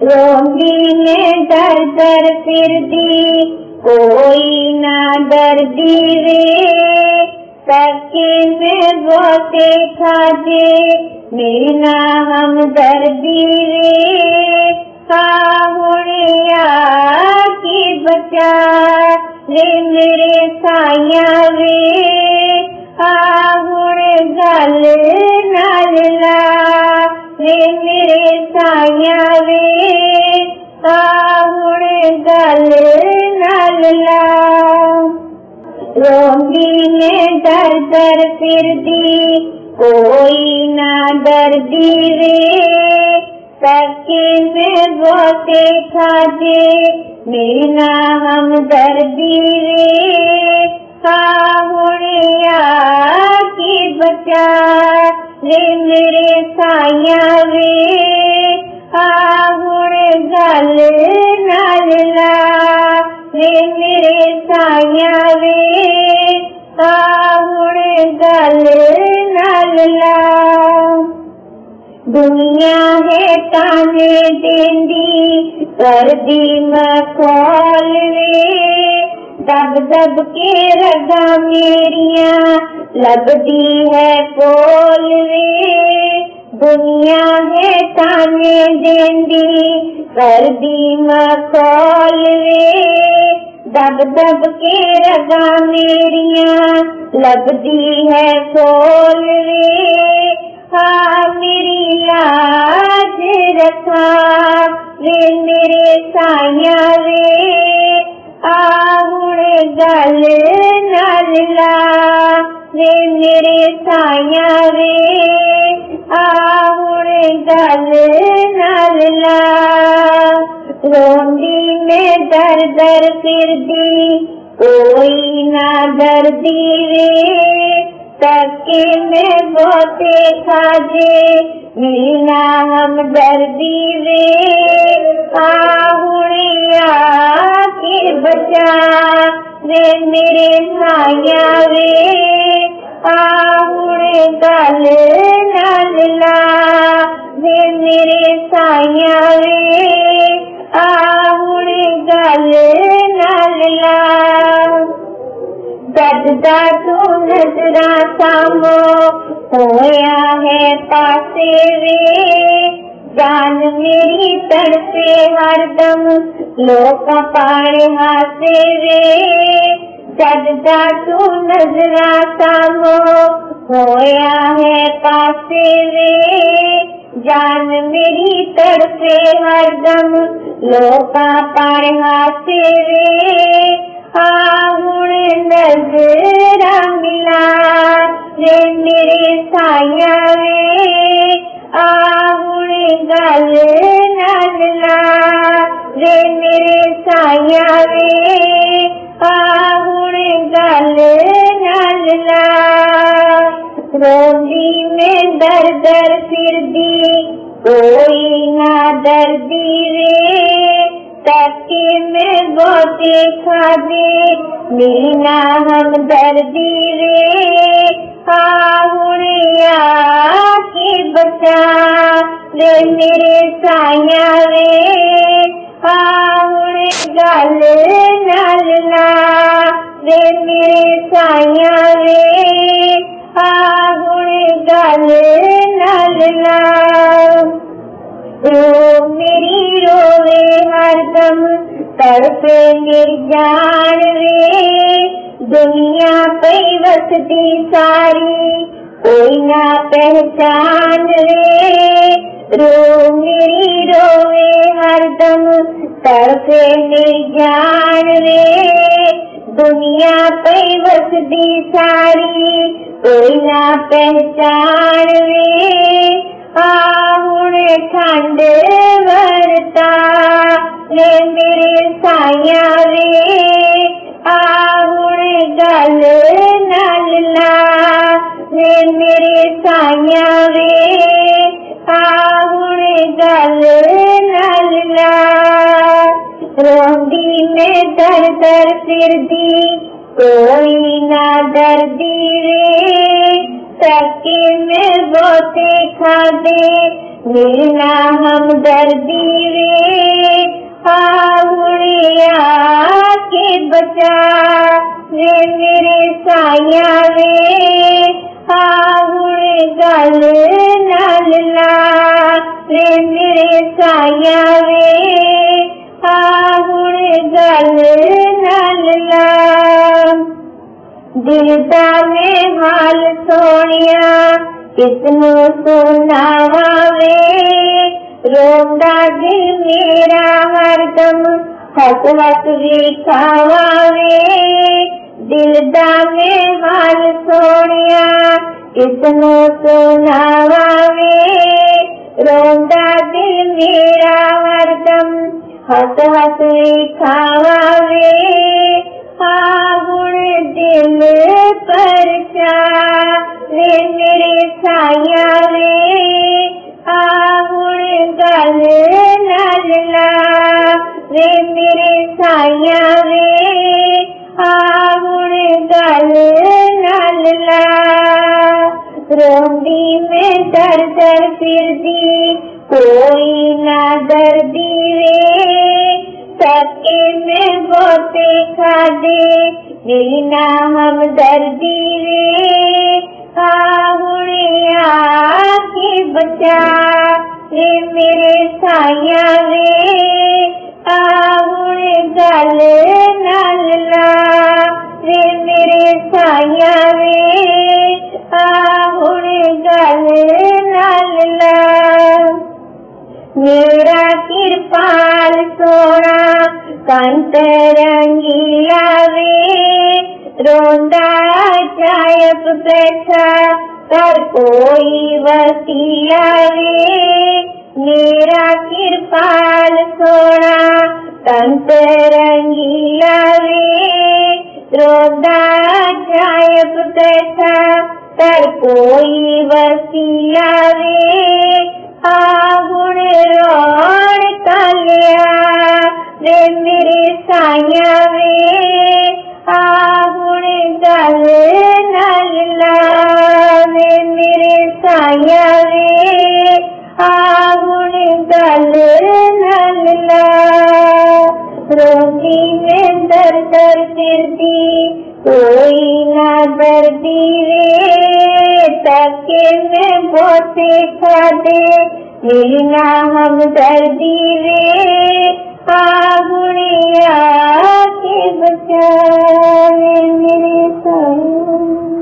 रोंदी ने दर दर फिरदी कोई ना दर्दी रे, सके में बोते खाजे मेरी ना हम दर्दी रे। हुणिया की बचा रे मेरे साया वे, हुण गल नाल ला रे मेरे साया वे, हुण गल नाल ला। रोंदी ने दर दर फिरदी कोई ना दर्दी रे, सके में बोते खाजे मेरी ना हम दर्दी रे। हुणिया की बचा रे मेरे साया वे, हुण गल नाल ला रे मेरे साया वे, हुण गल नाल ला। दुनिया है ताने देंदी करदी मखौल वे, दब दब के रगा मेरिया लगदी है पोल वे। दुनिया है ताने देंदी करदी मखौल वे, दब दब के रगा मेरिया लगदी है पोल वे। मेरी लाज रखा रे मेरे साया वे, हुण गल नाल ला रे मेरे साया वे, हुण गल नाल ला। रोंदी में दर दर फिरदी कोई ना दर्दी रे, सके में बोते खाजे मेरी ना हम दर्दी रे। हुणिया के बचा रे मेरे साया वे, हुण गल नाल ला रे मेरे साया वे, हुण गल नाल ला। जगदा तू नजरा सामो होया है पासे वे, जान मेरी तड़पे हरदम लोका पाए हासे वे। जगदा तू नजरा सामो होया है पासे वे, जान मेरी तड़पे हरदम लोका पाए हासे वे। हुण नजरा मिला रे मेरे साया वे, हुण गल नाल ला रे मेरे साया वे, हुण गल नाल ला। रोंदी में दर दर फिरदी कोई ना दर्दी रे, सके में बोते खाजे मेरी ना हम दर्दी रे। हुणिया के बचा रे मेरे साया वे, हुण गल नाल ला रे मेरे साया वे, हुण गल नाल ला। मेरी रोवे हरदम तड़पे मेरी जान रे, दुनिया पे वसदी सारी कोई ना पहचान रे। मेरी रोवे हरदम तड़पे मेरी जान रे, दुनिया पे वसदी सारी कोई ना पहचान रे। हुण ठंड वरता रे मेरे साया वे, हुण गल नाल ला रे मेरे साया वे, हुण गल नाल ला। रोंदी में दर दर फिरदी कोई ना दर्दी रे, सके में बोते खादे मिलना हम दर्दी रे। बचा वे मेरे साया वे हुण गल नाल ला वे मेरे साया वे हुण गल नाल ला दिल दा मैं हाल सोनिया किसनू सुनावा वे रोंदा दिल मेरा हरदम हस हस विखावा वे दिल दा मैं हाल सोनिया किसनू सुनावा वे रोंदा दिल मेरा हरदम हस हस विखावा वे हुण दिल परचा वे मेरे साया वे हुण गल नाल ला वे मेरे साया वे हुण गल नाल ला रोंदी मैं दर दर फिरदी कोई ना दर्दी वे सके मैं बहुते खादे मेरी ना हमदर्दी वे हुण आके बचा वे मेरे साया वे हुण गल नाल ला वे मेरे साया वे हुण गल नाल ला मेरा कृपाल सोना कंत रंगीला वे रोंदा जायब बैठा कर कोई वसीला वे मेरा कृपाल सोना कंत रंगीला वे रोंदा जायब बैठा कर कोई वसीला वे हुण रोण कालिया वे मेरे साया वे हुण गल नाल ला वे मेरे साया वे हुण गल नाल ला रोंदी मैं दर दर फिरदी कोई ना दर्दी वे ताके मैं बहुते खादे मेरी ना हमदर्दी वे हुण आके बचा वे मेरे साया।